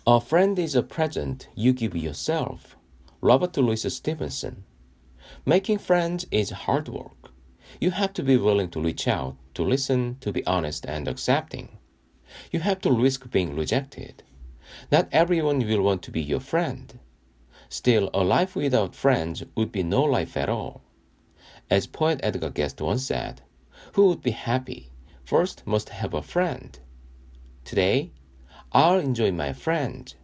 A friend is a present you give yourself. Robert Louis Stevenson. Making friends is hard work. You have to be willing to reach out, to listen, to be honest and accepting. You have to risk being rejected. Not everyone will want to be your friend. Still, a life without friends would be no life at all. As poet Edgar Guest once said, who would be happy first must have a friend. Today, I'll enjoy my friends